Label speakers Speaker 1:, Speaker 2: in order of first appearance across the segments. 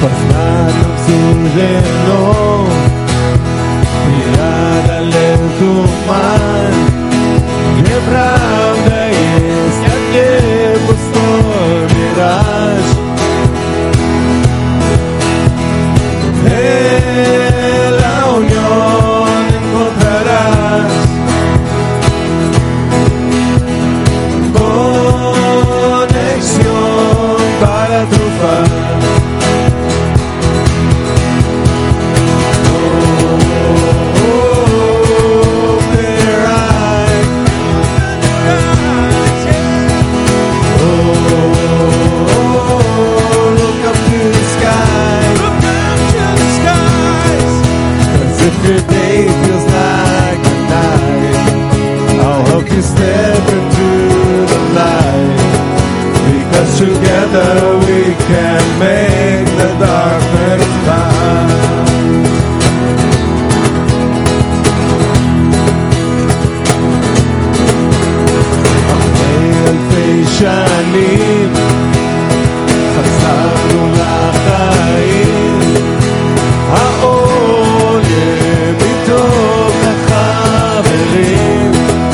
Speaker 1: Poznato suženo, prijada letu manj, gdje pravda jest, a gdje postoji miraž. La unión encontrarás, conexión para triunfar. Your day feels like a night, I'll help you step into the light, because together we can make the darkness bright. אלפי שנים חזרנו לחיים, מתוך החברים,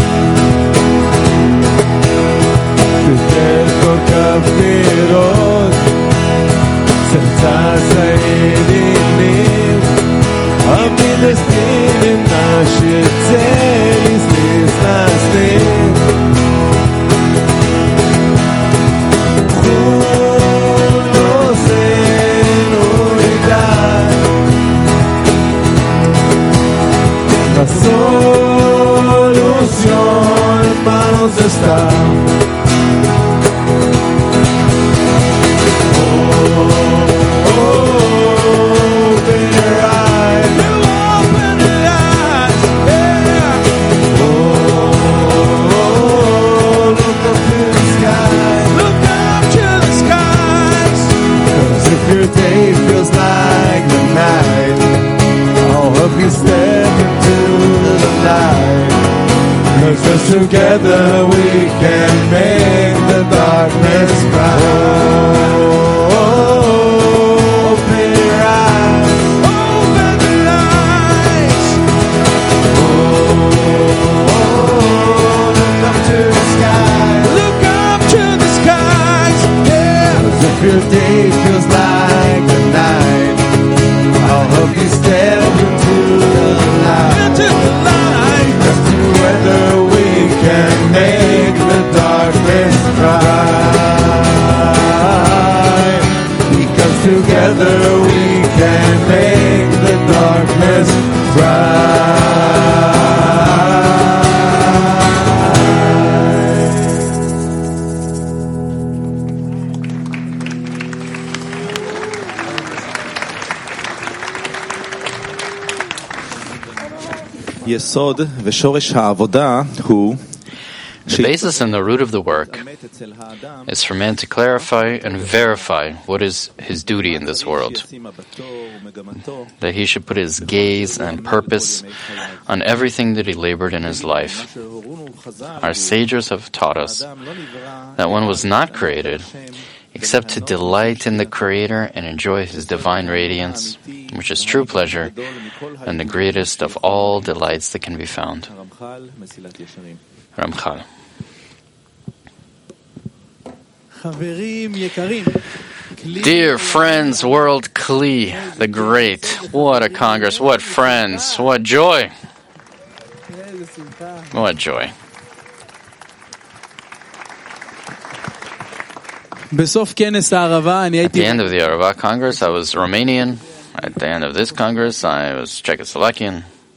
Speaker 1: תתן כל כך נראות, צלצל הידידים, המדסטין נשאר צליס נסנסים, la solución en manos está. Open your eyes, open your eyes, yeah. Look up to the skies, look up to the skies. 'Cause if your day feels like the night, I'll help you step into the light, 'cause just together we can make the darkness bright. Open your eyes, open your eyes. Look up to the sky, look up to the skies, yeah. 'Cause if your day feels like the night, I'll help you step into the light, just together we can make the darkness bright, because together we can make the darkness bright.
Speaker 2: יסוד ושורש העבודה הוא
Speaker 3: The basis and the root of the work is for man to clarify and verify what is his duty in this world, that he should put his gaze and purpose on everything that he labored in his life. Our sages have taught us that one was not created except to delight in the Creator and enjoy his divine radiance, which is true pleasure and the greatest of all delights that can be found. Ramchal. Dear friends, World Kli, the great, what a congress, what friends, what joy. What joy.
Speaker 4: At
Speaker 3: the end of the Arava Congress, I was Romanian. At the end of this Congress, I was Czechoslovakian.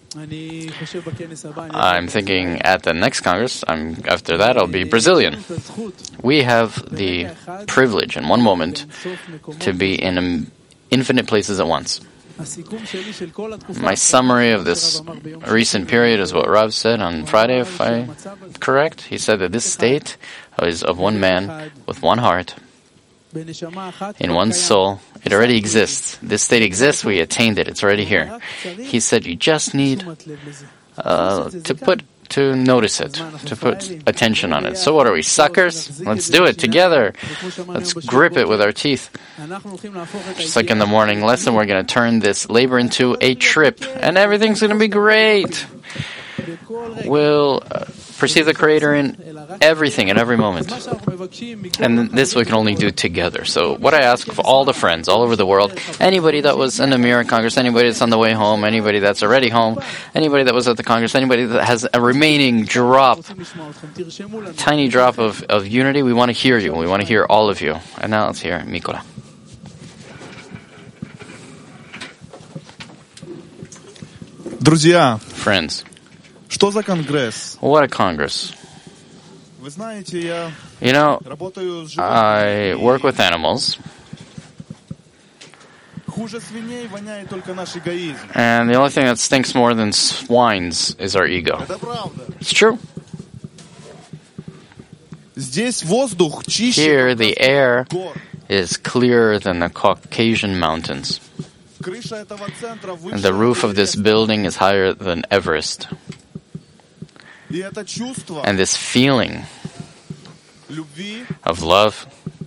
Speaker 3: I'm thinking at the next Congress, after that, I'll be Brazilian. We have the privilege in one moment to be in infinite places at once. My summary of this recent period is what Rav said on Friday, if I'm correct. He said that this state is of one man with one heart, in one soul. It already exists. This state exists. We attained it. It's already here. He said you just need to put to notice it, to put attention on it. So what are we, suckers? Let's do it together. Let's grip it with our teeth. Just like in the morning lesson, we're going to turn this labor into a trip, and everything's going to be great. We'll perceive the Creator in everything, at every moment. And this we can only do together. So what I ask of all the friends all over the world, anybody that was in the Mirror Congress, anybody that's on the way home, anybody that's already home, anybody that was at the Congress, anybody that has a remaining drop, tiny drop of unity, we want to hear you. We want to hear all of you. And now let's hear Mikola.
Speaker 1: Друзья,
Speaker 3: Friends,
Speaker 1: что за конгресс?
Speaker 3: what a Congress.
Speaker 1: Вы знаете, я
Speaker 3: You know,
Speaker 1: работаю с
Speaker 3: I
Speaker 1: животными.
Speaker 3: work with animals,
Speaker 1: Хуже свиней воняет только наш эгоизм.
Speaker 3: and the only thing that stinks more than swines is our ego.
Speaker 1: Это правда.
Speaker 3: It's true.
Speaker 1: Здесь воздух чище
Speaker 3: Here, the air
Speaker 1: гор.
Speaker 3: is clearer than the Caucasian mountains,
Speaker 1: Крыша этого центра выше.
Speaker 3: and the roof of this building is higher than Everest.
Speaker 1: И это чувство
Speaker 3: And this feeling
Speaker 1: любви,
Speaker 3: of love,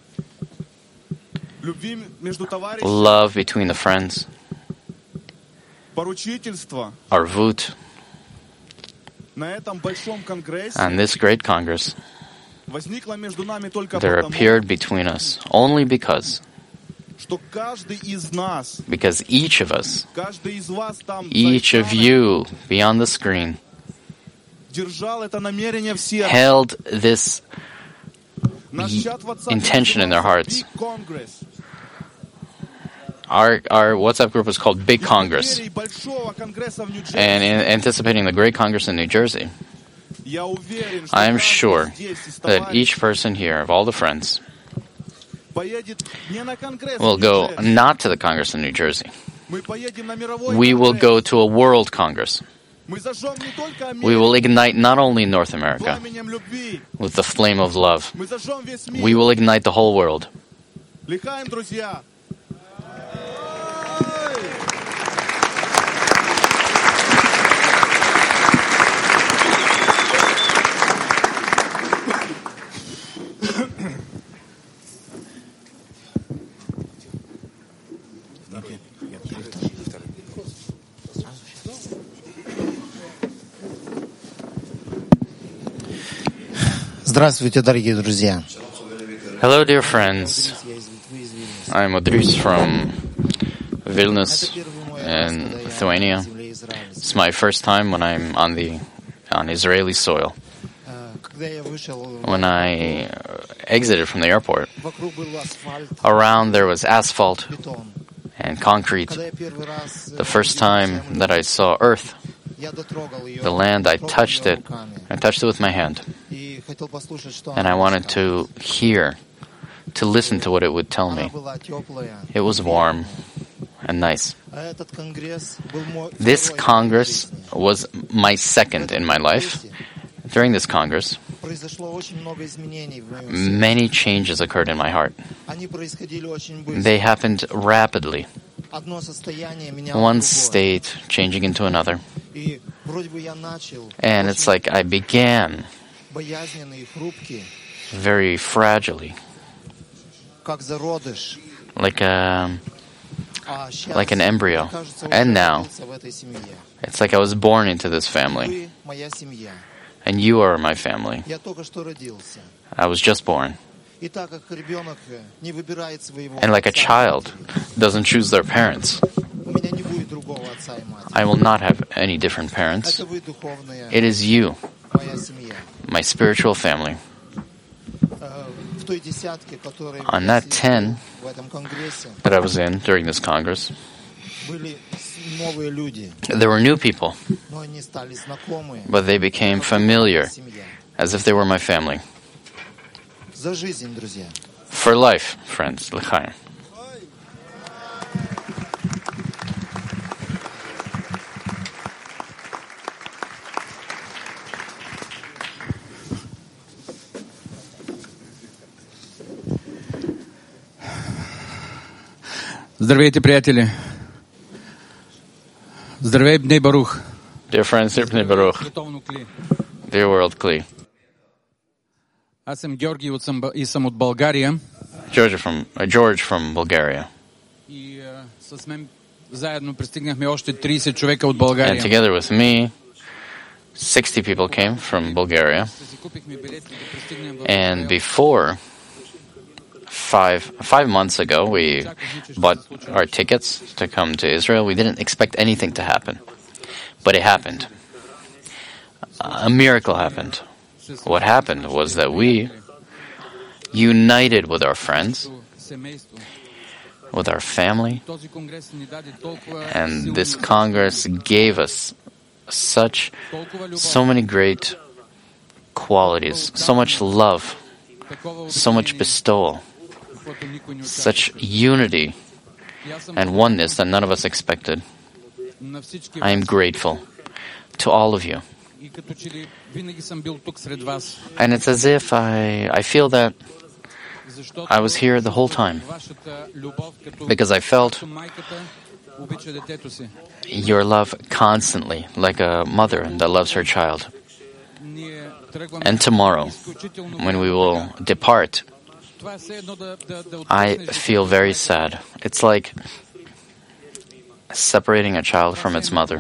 Speaker 1: любви между товарищами,
Speaker 3: love between the friends,
Speaker 1: поручительство
Speaker 3: arvut,
Speaker 1: на этом большом конгрессе
Speaker 3: and this great Congress,
Speaker 1: возникло между нами только
Speaker 3: there
Speaker 1: потому,
Speaker 3: appeared between us only because
Speaker 1: что каждый из нас,
Speaker 3: each of us,
Speaker 1: каждый из вас там
Speaker 3: each
Speaker 1: за
Speaker 3: of
Speaker 1: экраном
Speaker 3: you beyond the screen,
Speaker 1: держал это намерение в сердце.
Speaker 3: held this
Speaker 1: Наш чат WhatsApp
Speaker 3: intention in their hearts.
Speaker 1: Big Congress.
Speaker 3: Our WhatsApp group is called Big Congress,
Speaker 1: В преддверии большого конгресса в Нью-Джерси.
Speaker 3: and in anticipating the great Congress in New Jersey,
Speaker 1: Я уверен, что
Speaker 3: I am
Speaker 1: каждый
Speaker 3: sure
Speaker 1: здесь из
Speaker 3: that
Speaker 1: товарищей
Speaker 3: each person here, of all the friends,
Speaker 1: поедет не на конгресс
Speaker 3: will
Speaker 1: в
Speaker 3: go
Speaker 1: Нью-Джерси.
Speaker 3: not to the Congress in New Jersey.
Speaker 1: Мы поедем на мировой
Speaker 3: We will
Speaker 1: конгресс.
Speaker 3: go to a world Congress.
Speaker 1: Мы зажжем не только
Speaker 3: We will
Speaker 1: Америку
Speaker 3: ignite not only North America
Speaker 1: пламенем любви.
Speaker 3: with the flame of love,
Speaker 1: Мы зажжем весь мир.
Speaker 3: we will ignite the whole world.
Speaker 1: Лихаем, друзья.
Speaker 4: Здравствуйте, дорогие друзья.
Speaker 3: Hello, dear friends. I'm Odris from Vilnius in Lithuania. It's my first time when I'm on Israeli soil. When I exited from the airport, around there was asphalt and concrete. The first time that I saw earth, the land, I touched it with my hand. And I wanted to hear, to listen to what it would tell me. It was warm and nice. This Congress was my second in my life. During this Congress, many changes occurred in my heart. They happened rapidly. One state changing into another. And it's like I began very fragilely, like an embryo. And now, it's like I was born into this family. And you are my family. I was just born. And like a child doesn't choose their parents, I will not have any different parents. It is you, my spiritual family. On that 10 that I was in during this Congress, there were new people, but they became familiar, as if they were my family. For life, friends. L'chaim.
Speaker 5: Здравейте, приятели. Здравей, Бней Барух.
Speaker 3: Dear friends, Bnei Baruch. Dear World Kli.
Speaker 5: Аз съм Георги и съм от България.
Speaker 3: George from Bulgaria.
Speaker 5: И с мен заедно пристигнахме още 30 човека от България.
Speaker 3: And together with me, 60 people came from Bulgaria. And before, five months ago, we bought our tickets to come to Israel. We didn't expect anything to happen. But it happened. A miracle happened. What happened was that we united with our friends, with our family, and this Congress gave us so many great qualities, so much love, so much bestowal, such unity and oneness that none of us expected. I am grateful to all of you. And it's as if I feel that I was here the whole time, because I felt your love constantly, like a mother that loves her child. And tomorrow, when we will depart, I feel very sad. It's like separating a child from its mother.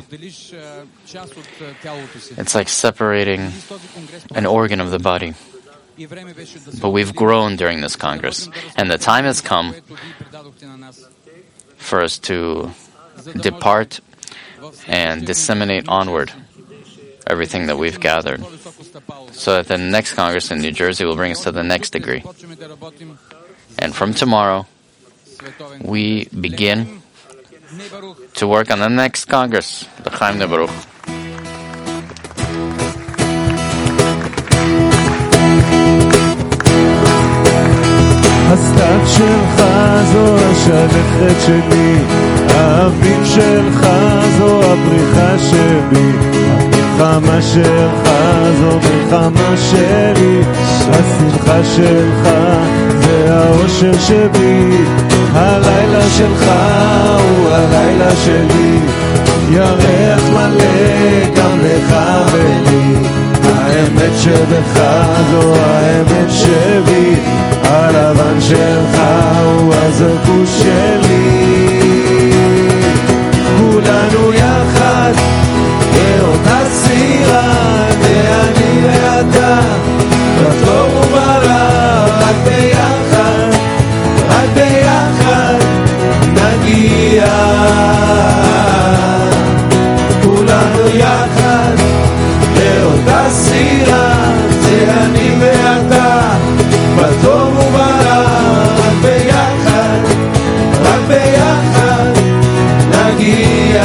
Speaker 3: It's like separating an organ of the body. But we've grown during this Congress, and the time has come for us to depart and disseminate onward everything that we've gathered, so that the next Congress in New Jersey will bring us to the next degree. And from tomorrow, we begin to work on the next Congress, the Chaim Nebaruch.
Speaker 1: הסתיו שלך זו השלכת שלי, האביב שלך זו הפריחה שלי, המלחמה שלך זו מלחמה שלי, השמחה שלך זה האושר שלי, הלילה שלך הוא הלילה שלי, ירח מלא גם לך ולי, האמת שבך זו האמת שבי, הלבן שלך הוא הזרקוש שלי, כולנו יחד באותה סירה, ואני ואתה בטוב וברע, רק ביחד, רק ביחד נגיע, כולנו יחד באותה סירה, זה אני ואתה בטוב וברע, רק ביחד, רק ביחד נגיע.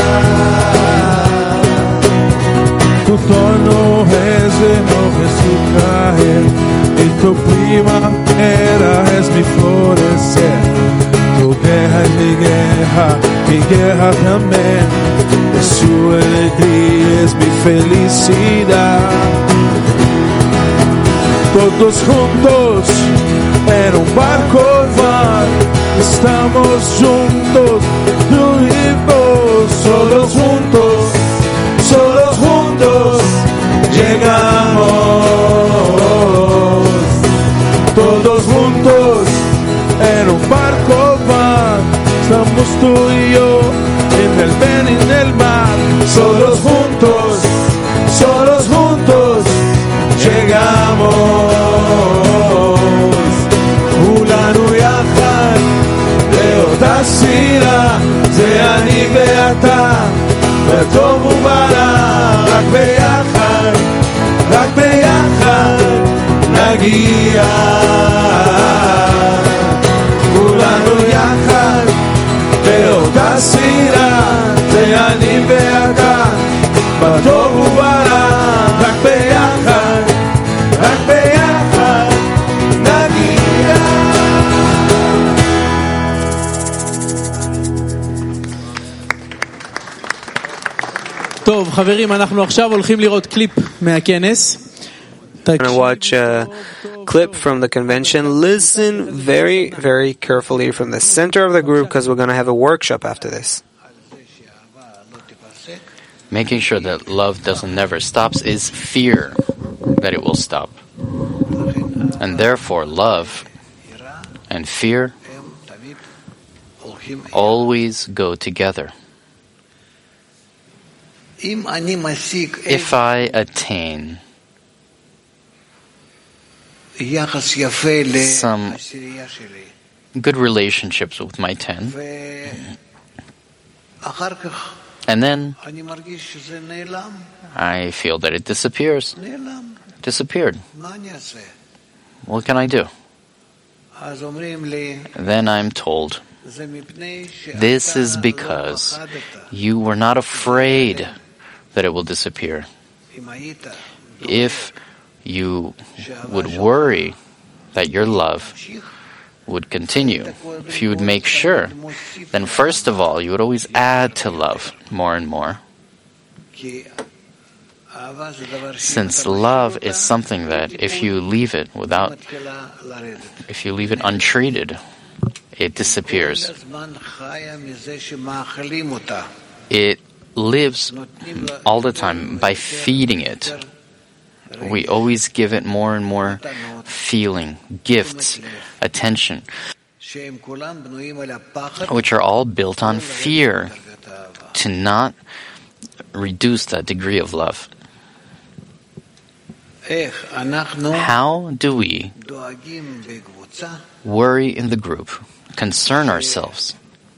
Speaker 1: Tutto no Jesús caer, y tu primavera es mi florecer. Tu guerra es mi guerra también. Es su alegría, es mi felicidad. Todos juntos en un barco van, estamos juntos, unidos, solos juntos llegamos. Todos juntos en un barco van, estamos tú y yo en el bien y en el mal. Solos juntos llegamos. כולנו יחד באותה סירה, זה אני ואתה בטוב וברע, רק ביחד, רק ביחד נגיע. כולנו יחד באותה סירה, זה אני ואתה בטוב וברע, רק ביחד, רק ביחד נגיע.
Speaker 6: טוב, חברים, אנחנו עכשיו הולכים לראות קליפ מהכנס.
Speaker 7: We're going to watch a clip from the convention. Listen very, very carefully from the center of the group, because we're going to have a workshop after this.
Speaker 3: Making sure that love never stops is fear that it will stop. And therefore, love and fear always go together. If I attain some good relationships with my 10, and then I feel that it disappeared. What can I do? Then I'm told, this is because you were not afraid that it will disappear. If you would worry that your love would continue, if you would make sure, then first of all, you would always add to love more and more. Since love is something that if you leave it untreated, it disappears. It lives all the time by feeding it. We always give it more and more feeling, gifts, attention, which are all built on fear, to not reduce that degree of love. How do we worry in the group, concern ourselves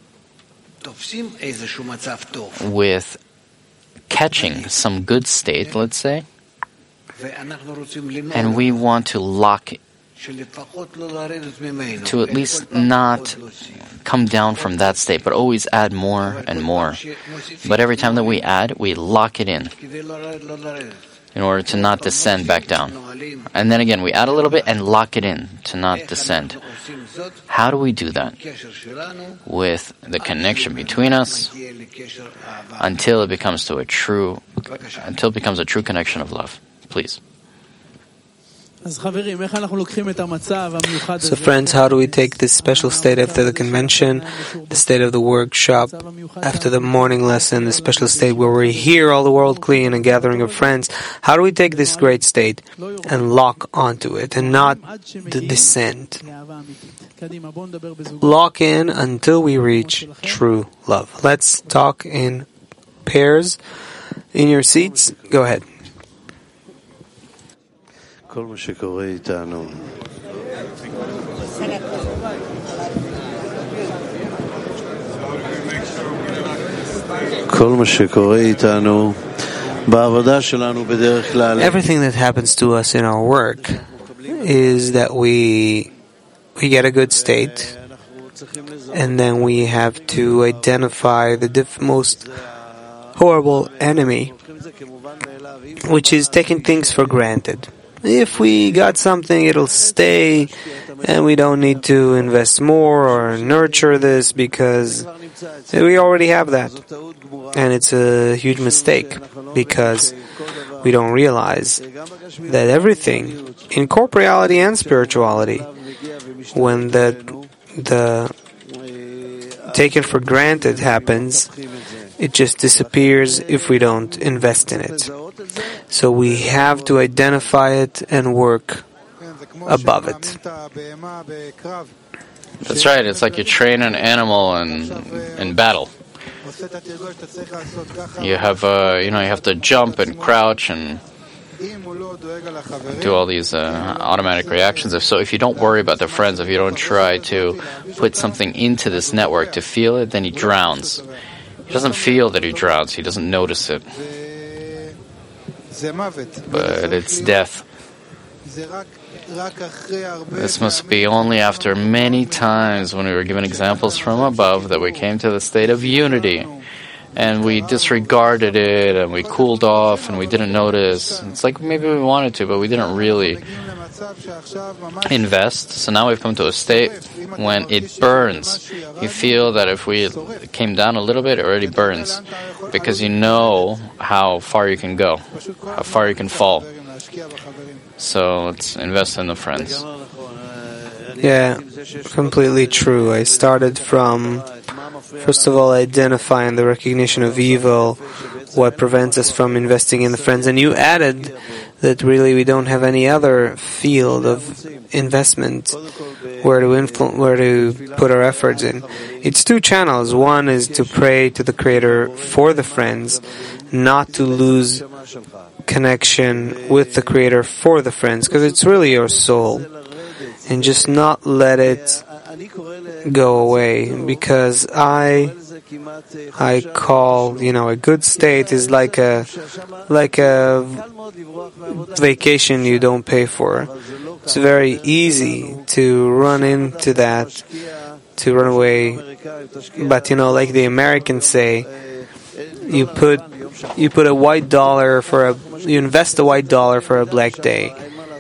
Speaker 3: with catching some good state, let's say, and we want to lock it, to at least not come down from that state, but always add more and more. But every time that we add, we lock it in order to not descend back down. And then again, we add a little bit and lock it in to not descend. How do we do that? With the connection between us until it becomes a true connection of love. Please.
Speaker 7: So friends, how do we take this special state after the convention, the state of the workshop, after the morning lesson, the special state where we hear all the world clean, a gathering of friends? How do we take this great state and lock onto it and not descend? Lock in until we reach true love. Let's talk in pairs. In your seats, go ahead.
Speaker 1: כל מה שקורה איתנו בעבודה שלנו בדרך כלל
Speaker 7: Everything that happens to us in our work is that we get a good state, and then we have to identify the most horrible enemy, which is taking things for granted. If we got something, it'll stay, and we don't need to invest more or nurture this because we already have that. And it's a huge mistake because we don't realize that everything in corporeality and spirituality, when the taken for granted happens, it just disappears if we don't invest in it. So we have to identify it and work above it.
Speaker 3: That's right. It's like you train an animal in battle. You have you have to jump and crouch and do all these automatic reactions. So if you don't worry about the friends, if you don't try to put something into this network to feel it, then he drowns. He doesn't feel that he drowns. He doesn't notice it. But it's death. This must be only after many times when we were given examples from above that we came to the state of unity. And we disregarded it, and we cooled off, and we didn't notice. It's like maybe we wanted to, but we didn't really invest. So now we've come to a state when it burns. You feel that if we came down a little bit, it already burns. Because you know how far you can go, how far you can fall. So let's invest in the friends.
Speaker 7: Yeah, completely true. I started from, first of all, identifying the recognition of evil, what prevents us from investing in the friends. And you added that really we don't have any other field of investment where to put our efforts in. It's two channels. One is to pray to the Creator for the friends, not to lose connection with the Creator for the friends, because it's really your soul, and just not let it go away. Because I call, a good state is like a vacation you don't pay for. It's very easy to run into that, to run away. But like the Americans say, you invest a white dollar for a black day.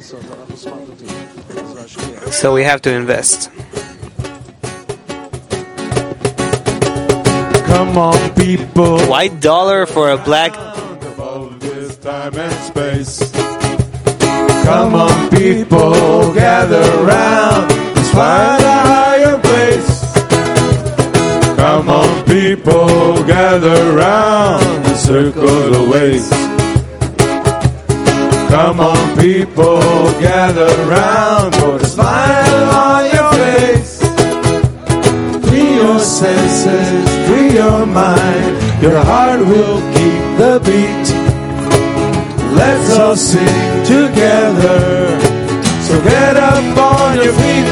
Speaker 7: So we have to invest.
Speaker 1: Come on, people.
Speaker 7: White dollar for a black.
Speaker 1: Above this time and space. Come on, people, gather round. Let's find a higher place. Come on, people, gather round and circle the ways. Come on, people, gather round. Put a smile on your face. Free your senses, free your mind. Your heart will keep the beat. Let's all sing together. So get up on your feet.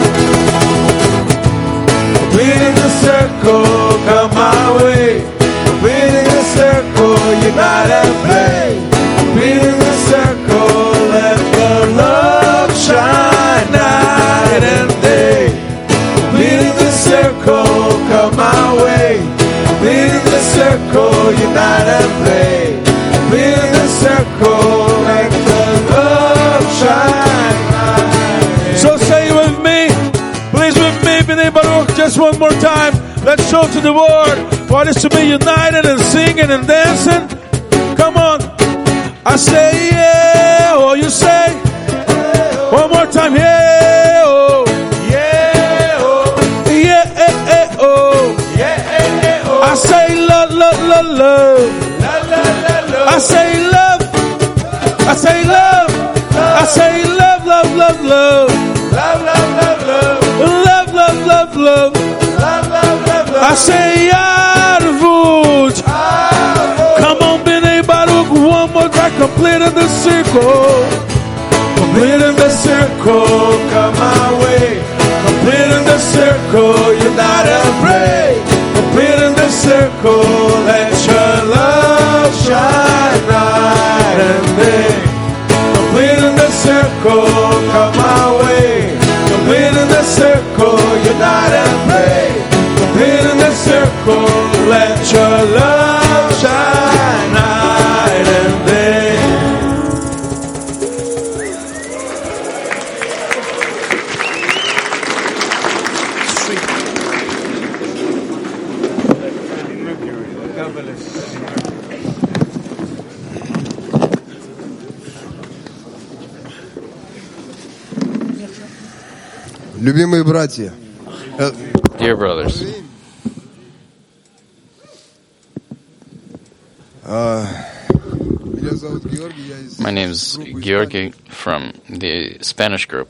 Speaker 1: Completing the circle, come my way. Completing the circle, unite and play. Completing the circle, let the love shine night and day. Completing the circle, come my way. Completing the circle, unite and play. Completing the circle, let the love shine night.
Speaker 8: So say with me, please with me, B'nai Baruch, just one more time. Let's show to the world what is to be united and singing and dancing. Come on. I say yeah, oh you say one more time, yeah, oh
Speaker 1: Yeah, oh,
Speaker 8: yeah, oh
Speaker 1: yeah, oh.
Speaker 8: I say love, love, love, love.
Speaker 1: La, la, la, la.
Speaker 8: I say love, I say love, I say love, love, love, love,
Speaker 1: Love, love, love, love.
Speaker 8: love, love, love, love.
Speaker 1: Love, love, love, love.
Speaker 8: I say Yarvut. Come on, B'nai Baruch, one more time, completing the circle.
Speaker 1: Completing the circle, come my way. Completing the circle, unite and pray. Completing the circle, let your love shine night and day. Completing the circle, come my way. Completing the circle, unite and pray. Completing the circle, let your love shine night and day.
Speaker 9: Любимые братья,
Speaker 3: Dear brothers,
Speaker 9: меня зовут Георгий, я из
Speaker 3: my name is Georgi from the Spanish group.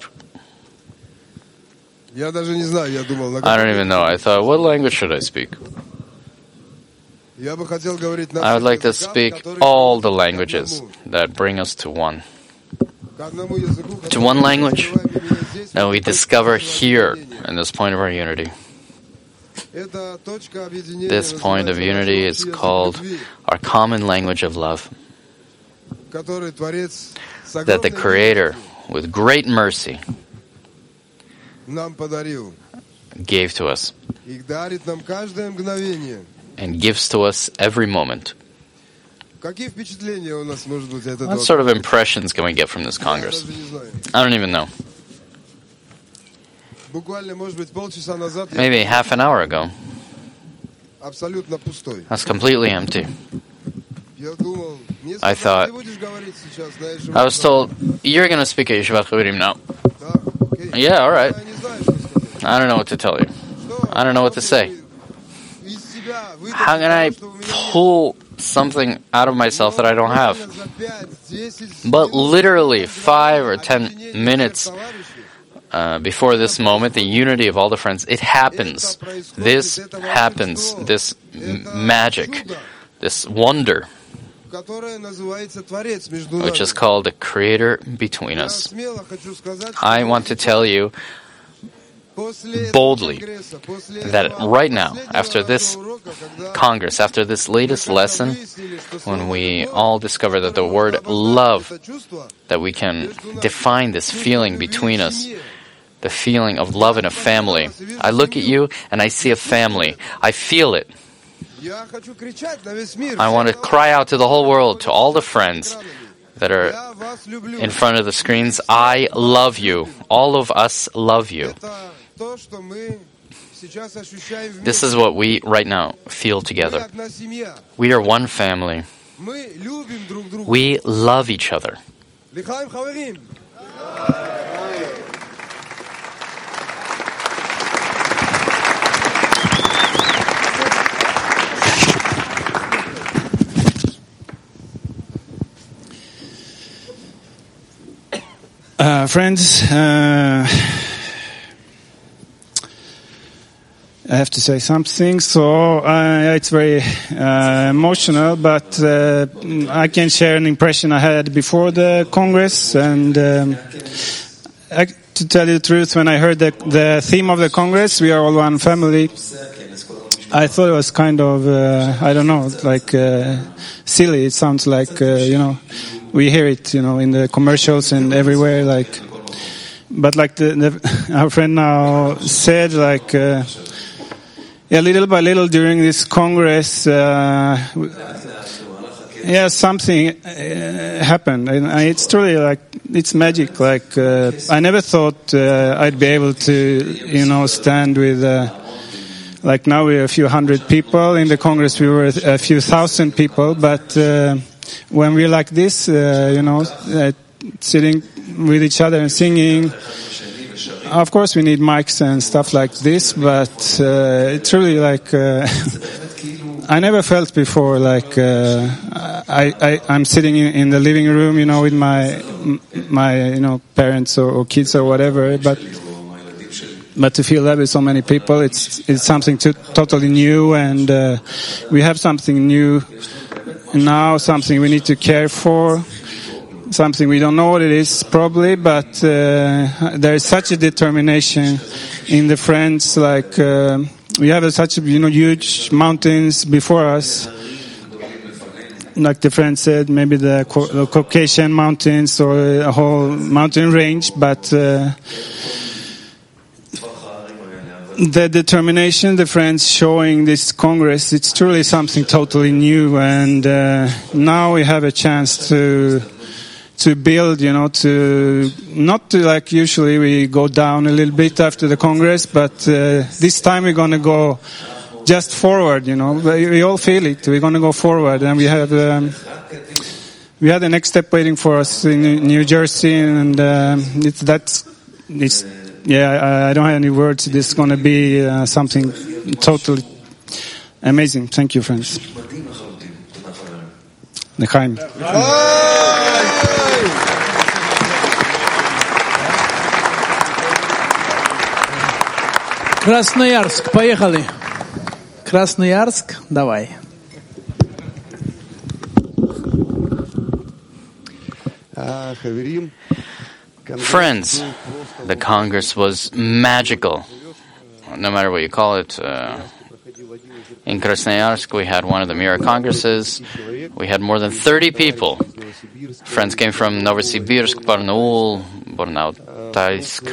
Speaker 9: Я даже не знаю, я думал, на
Speaker 3: I don't even know. I thought, what language should I speak?
Speaker 9: Я бы хотел говорить на
Speaker 3: I would like to speak all the languages that bring us to one. To one language that we discover here in this point of our unity. This point of unity is called our common language of love, that the Creator, with great mercy, gave to us and gives to us every moment. What sort of impressions can we get from this Congress? I don't even know. Maybe half an hour ago, that's completely empty. I thought, I was told, you're going to speak at Yeshivat Chavirim now. Yeah, all right. I don't know what to tell you. I don't know what to say. How can I pull something out of myself that I don't have. But literally 5 or 10 minutes before this moment, the unity of all the friends, it happens. This happens, this magic, this wonder, which is called the Creator between us. I want to tell you boldly that right now, after this Congress, after this latest lesson, when we all discover that the word love, that we can define this feeling between us, the feeling of love in a family. I look at you and I see a family. I feel it. I want to cry out to the whole world, to all the friends that are in front of the screens. I love you. All of us love you. This is what we right now feel together. We are one family. We love each other.
Speaker 10: Friends, I have to say something, so it's very emotional, but I can share an impression I had before the Congress, and to tell you the truth, when I heard the theme of the Congress, we are all one family, I thought it was kind of, I don't know, like silly. It sounds like, we hear it, in the commercials and everywhere, like, but like our friend now said, like, little by little during this Congress, something happened. And it's truly like, it's magic. Like, I never thought I'd be able to, stand with, like now we're a few hundred people. In the Congress we were a few thousand people. But when we're like this, sitting with each other and singing, of course we need mics and stuff like this, but it's really like I never felt before like I'm sitting in the living room, with my parents or kids or whatever, but to feel that with so many people, it's something totally new, and we have something new now, something we need to care for. Something we don't know what it is probably, but there is such a determination in the friends. Like we have such huge mountains before us. Like the friend said, maybe the Caucasian mountains or a whole mountain range, but the determination the friends showing this Congress, it's truly something totally new, and now we have a chance to build, to not to like usually we go down a little bit after the Congress, but this time we're going to go just forward, we all feel it. We're going to go forward, and we have the next step waiting for us in New Jersey, and I don't have any words. This is going to be something totally amazing. Thank you, friends. L'chaim.
Speaker 6: Красноярск, поехали. Красноярск, давай.
Speaker 3: Friends, the Congress was magical. No matter what you call it. In Krasnoyarsk, we had one of the mirror congresses. We had more than 30 people. Friends came from Novosibirsk, Barnaul, Bornautaysk.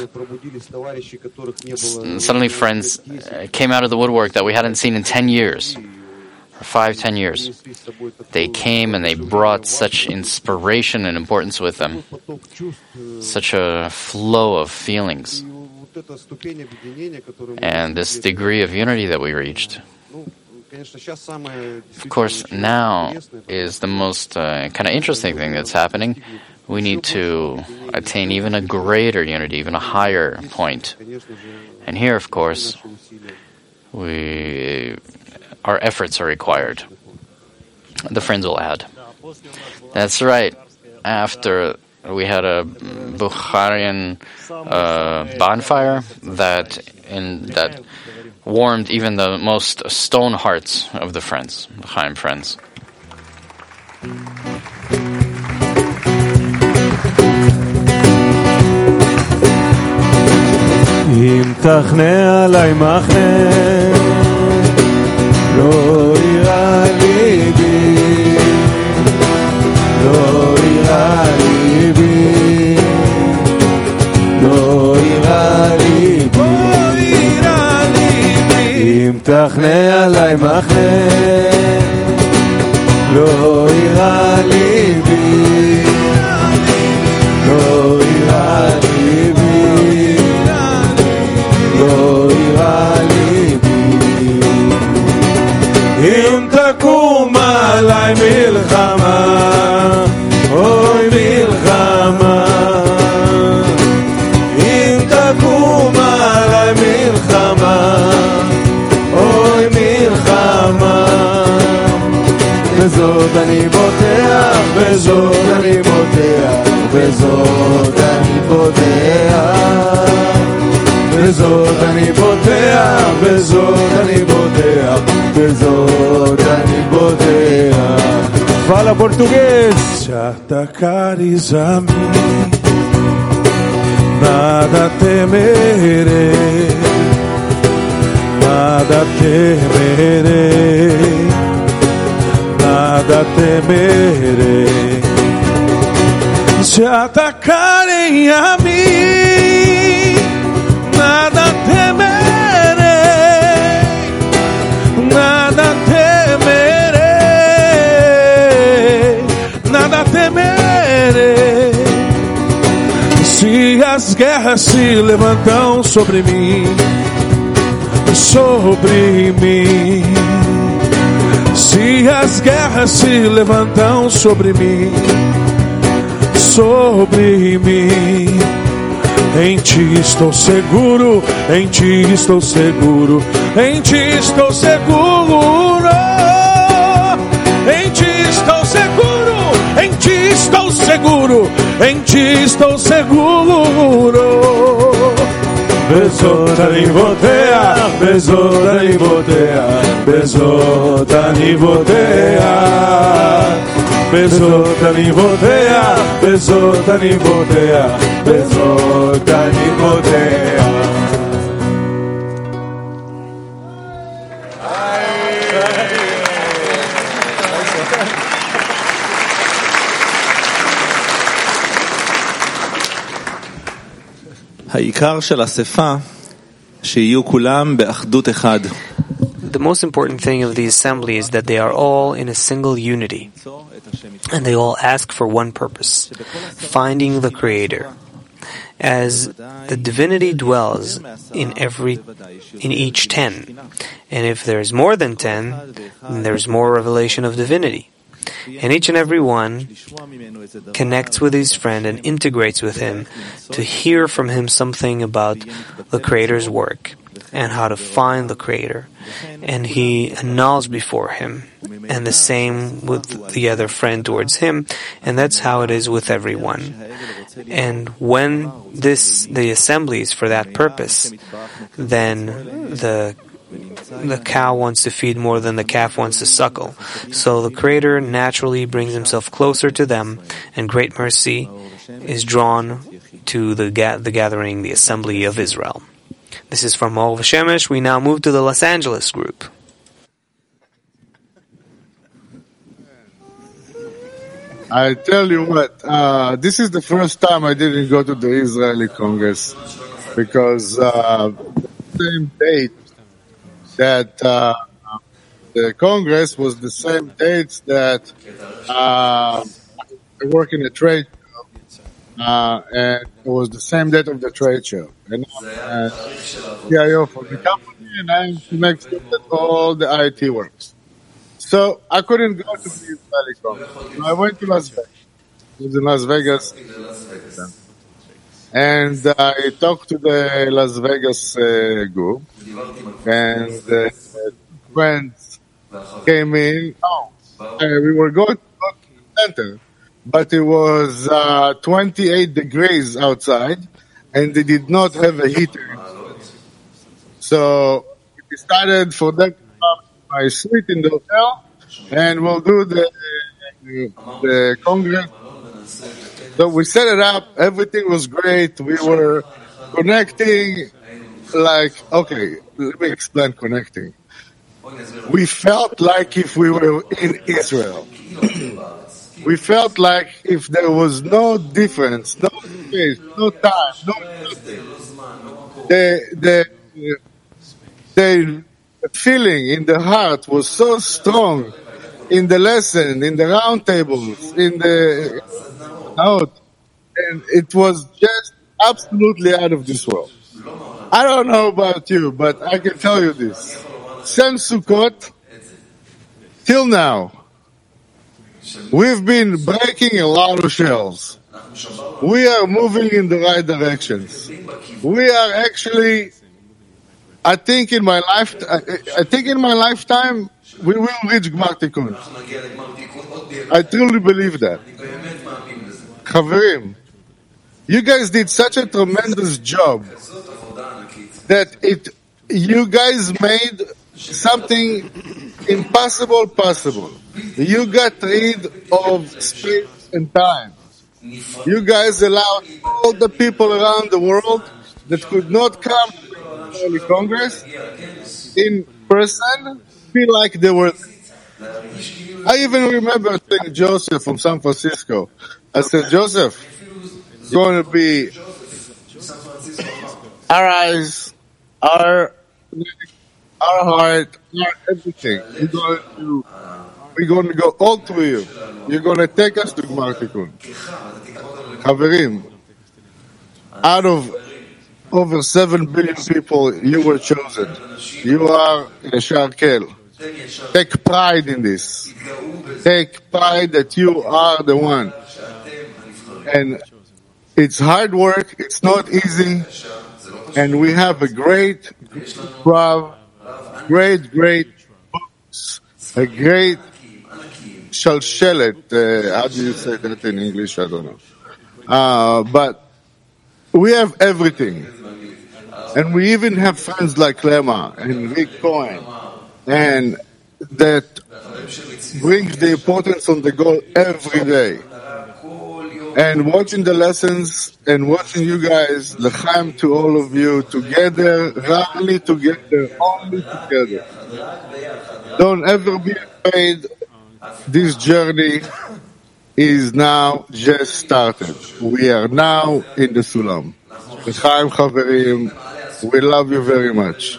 Speaker 3: Suddenly friends came out of the woodwork that we hadn't seen in 10 years, or 5-10 years. They came and they brought such inspiration and importance with them, such a flow of feelings, and this degree of unity that we reached. Of course, now is the most kind of interesting thing that's happening. We need to attain even a greater unity, even a higher point. And here, of course, our efforts are required. the friends will add. That's right. After we had a Bukharian bonfire that warmed even the most stone hearts of the friends, the Chaim friends.
Speaker 1: אם תחנה עלי מחנה לא יראה ליבי לא יראה ליבי לא יראה ליבי אם תחנה עלי מחנה לא יראה ליבי לא יראה ליבי לא יראה ליבי אם תקום עלי מלחמה אוי מלחמה אם תקום עלי מלחמה אוי מלחמה בזאת אני בוטח בזאת אני בוטח בזאת אני בוטח בזאת אני בוטח, בזאת אני בוטח, בזאת אני בוטח. Fala português.
Speaker 8: Já atacares a mim, nada temerei, nada temerei, nada temerei. Se atacarem a mim, nada temerei, nada temerei, nada temerei. Se as guerras se levantam sobre mim, se as guerras se levantam sobre mim, em ti estou seguro, em ti estou seguro, em ti estou seguro, em ti estou seguro, em ti estou seguro, em ti estou seguro. Bezot ani boteach, bezot ani boteach, bezot ani boteach. Bezot ani boteach, bezot ani boteach, bezot ani boteach.
Speaker 2: העיקר של אספה שיהיו כולם באחדות אחד.
Speaker 7: The most important thing of the assembly is that they are all in a single unity, and they all ask for one purpose, finding the Creator. As the divinity dwells in each 10, and if there is more than 10, then there is more revelation of divinity. And each and every one connects with his friend and integrates with him to hear from him something about the Creator's work and how to find the Creator. And he annuls before him, and the same with the other friend towards him, and that's how it is with everyone. And when the assembly is for that purpose, then the cow wants to feed more than the calf wants to suckle. So the Creator naturally brings himself closer to them, and great mercy is drawn to the gathering, the assembly of Israel. This is from Or V'Shemesh. We now move to the Los Angeles group.
Speaker 11: I tell you what, this is the first time I didn't go to the Israeli Congress, because the same date that the Congress was the same dates that I work in a trade show, and it was the same date of the trade show. And I'm CIO for the company, and I have to make sure that all the IT works. So I couldn't go to the Israeli Congress. So I went to Las Vegas. I was in Las Vegas. And I talked to the Las Vegas group, and friends came in. Oh, we were going to go to the center, but it was 28 degrees outside, and they did not have a heater. So we decided for them to come to my suite in the hotel, and we'll do the Congress. So we set it up. Everything was great. We were connecting okay, let me explain connecting. We felt like if we were in Israel. We felt like if there was no difference, no space, no time, no nothing. The feeling in the heart was so strong in the lesson, in the round tables, in the out, and it was just absolutely out of this world. I don't know about you, but I can tell you this. Since Sukkot till now, we've been breaking a lot of shells. We are moving in the right directions. We are actually, I think in my lifetime, we will reach Gmar Tikkun. I truly believe that. Chaverim, you guys did such a tremendous job that you guys made something impossible possible. You got rid of space and time. You guys allowed all the people around the world that could not come to the Holy Congress in person feel like they were. I even remember saying Joseph from San Francisco. I said, Joseph, it's going to be our eyes, our heart, our everything. We're going to go all through you. You're going to take us to Gmar Tikkun. Chaverim, out of over 7 billion people, you were chosen. You are Yashar Kel. Take pride in this. Take pride that you are the one. And it's hard work. It's not easy. And we have a great books, a great shalshelet. How do you say that in English? I don't know. But we have everything. And we even have friends like Lema and Rick Cohen. And that brings the importance on the goal every day. And watching the lessons and watching you guys, l'chaim to all of you, together, rarely together, only together. Don't ever be afraid. This journey is now just started. We are now in the Sulam. L'chaim Chaverim, we love you very much.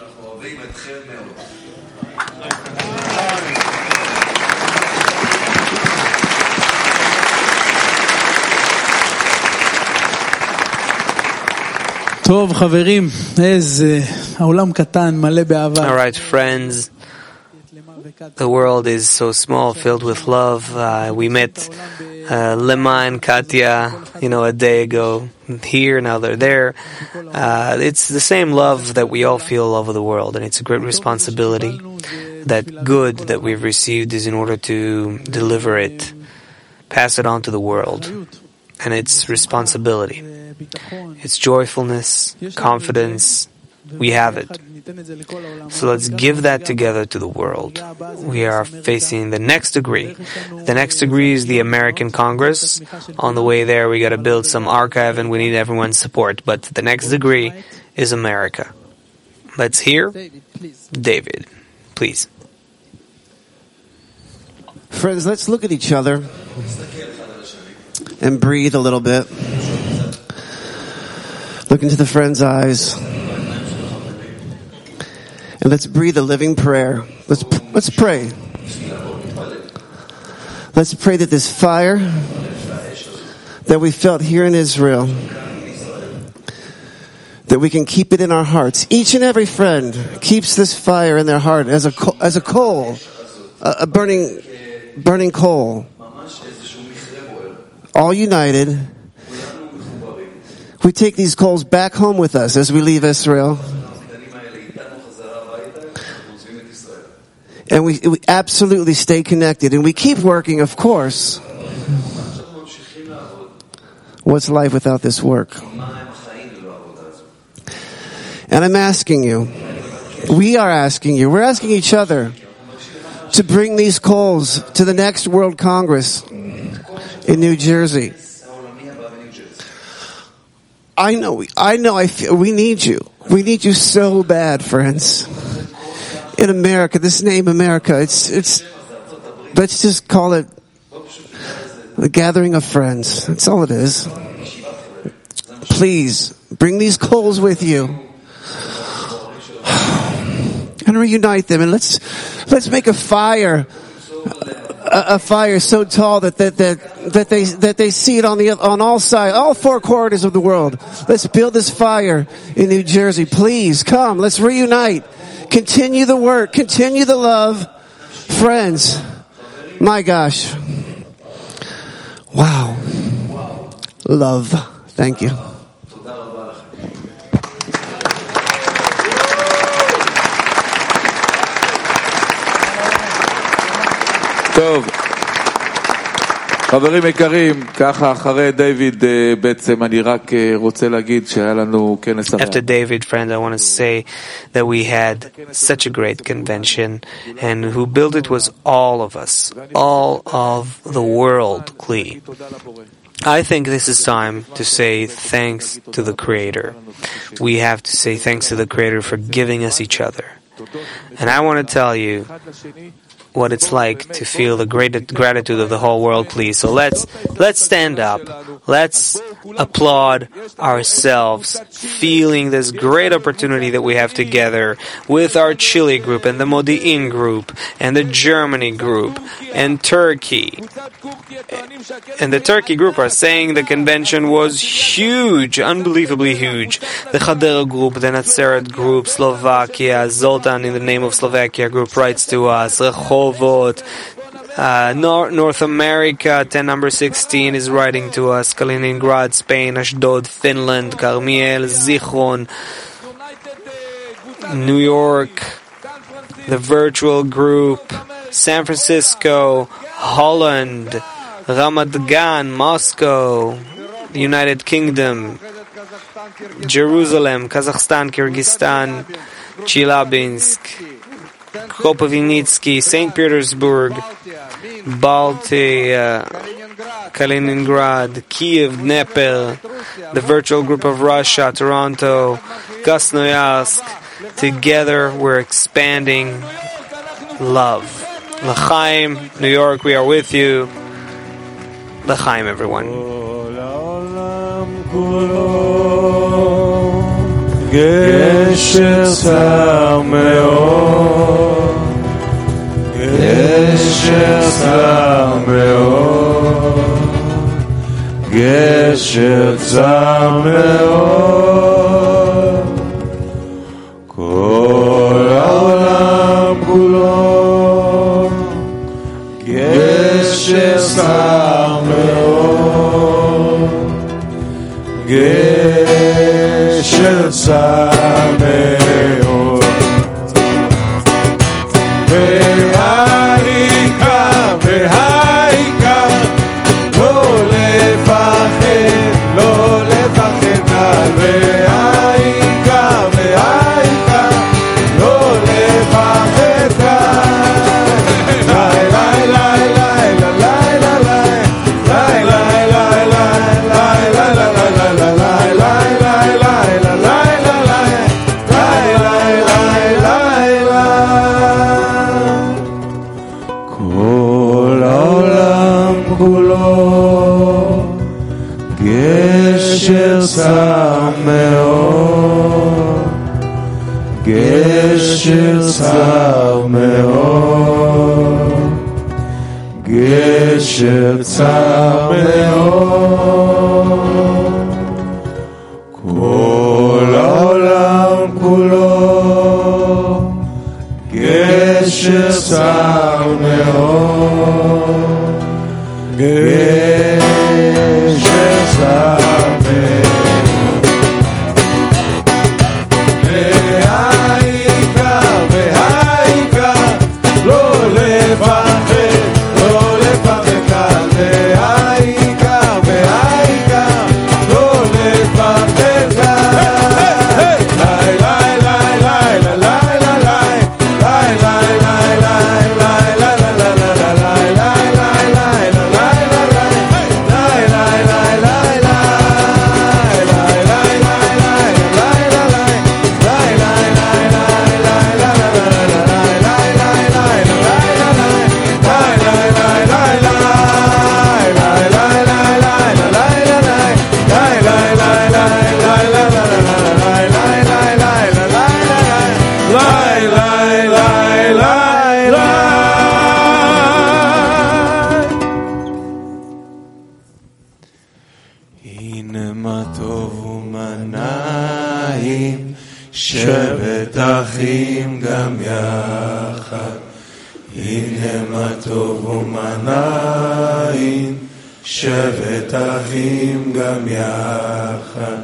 Speaker 6: טוב, חברים, איזה העולם קטן, מלא באהבה.
Speaker 7: All right, friends. The world is so small, filled with love. We met Lema and Katya, a day ago. Here, now they're there. It's the same love that we all feel all over the world, and it's a great responsibility. That good that we've received is in order to deliver it, pass it on to the world. And it's responsibility. It's joyfulness, confidence. We have it. So let's give that together to the world. We are facing the next degree. The next degree is the American Congress. On the way there, we got to build some archive and we need everyone's support. But the next degree is America. Let's hear David, please.
Speaker 12: Friends, let's look at each other and breathe a little bit. Look into the friend's eyes. And let's breathe a living prayer. Let's pray. Let's pray that this fire that we felt here in Israel, that we can keep it in our hearts. Each and every friend keeps this fire in their heart as a coal, a burning coal. All united. We take these coals back home with us as we leave Israel. And we absolutely stay connected. And we keep working, of course. What's life without this work? And I'm asking you, we are asking you, we're asking each other to bring these coals to the next World Congress in New Jersey. I feel we need you. We need you so bad, friends. In America, this name America, let's just call it the gathering of friends. That's all it is. Please, bring these coals with you. And reunite them, and let's make a fire so tall that they see it on all sides, all four corners of the world. Let's build this fire in New Jersey. Please come. Let's reunite. Continue the work. Continue the love, friends. My gosh, wow, love. Thank you.
Speaker 13: טוב, חברים יקרים, ככה אחרי דיוויד בעצם אני רק רוצה להגיד שהיה לנו כנס הרב.
Speaker 7: After David, friends, I want to say that we had such a great convention, and who built it was all of us, all of the world, Kli. I think this is time to say thanks to the Creator. We have to say thanks to the Creator for giving us each other. And I want to tell you what it's like to feel the great gratitude of the whole world, please. So let's stand up. Let's applaud ourselves, feeling this great opportunity that we have together with our Chile group and the Modi'in group and the Germany group and Turkey. And the Turkey group are saying the convention was huge, unbelievably huge. The Hadera group, the Natseret group, Slovakia, Zoltan in the name of Slovakia group writes to us, Rehovot, North America, 10 number 16 is writing to us, Kaliningrad, Spain, Ashdod, Finland, Carmiel, Zichron, New York, the virtual group, San Francisco, Holland, Ramat Gan, Moscow, the United Kingdom, Jerusalem, Kazakhstan, Kyrgyzstan, Chelyabinsk, Kropyvnytsky, St. Petersburg, Balti, Kaliningrad, Kiev, Dnepr, the virtual group of Russia, Toronto, Krasnoyarsk. Together we're expanding love. L'chaim, New York, we are with you. L'chaim, everyone.
Speaker 1: גשר צר מאוד, גשר צר מאוד, גשר צר מאוד, כל העולם כולו, גשר צר מאוד, גשר צר מאוד, והעיקר, והעיקר, לא לפחד, לא לפחד כלל, והעיקר, והעיקר, לא לפחד כלל, לי לי לי לי כל העולם כולו גשר צר מאוד, גשר צר מאוד, גשר צר מאוד, כל העולם כולו גשר צר מאוד, גשר צר מאוד, והעיקר, והעיקר, לא אחים גם יחד, הנה מה טוב ומה נעים, שבת אחים גם יחד,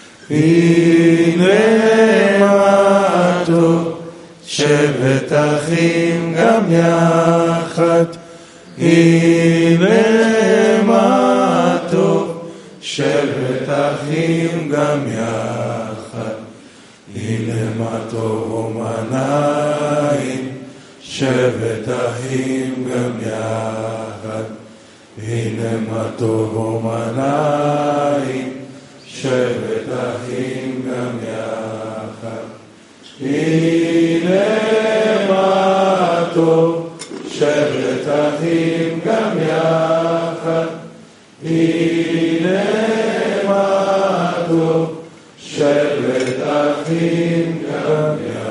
Speaker 1: הנה מה טוב, שבת אחים גם יחד, הנה מה טוב, שבת אחים גם יחד, הנה מה טוב ומה נעים, שבת אחים גם יחד, הנה מה טוב ומה נעים, שבת אחים גם יחד, הנה מה טוב, שבת אחים גם יחד, הנה מה טוב, שבת אחים גם יחד.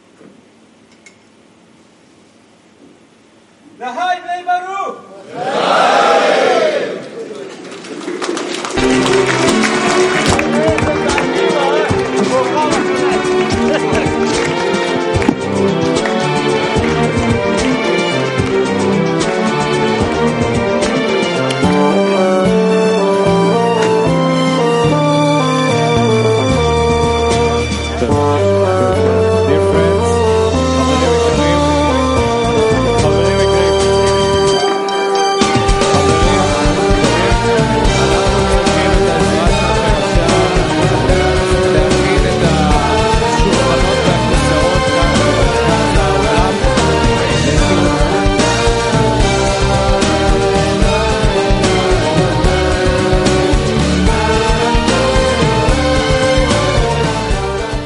Speaker 14: L'Ahai Bnei Baruch!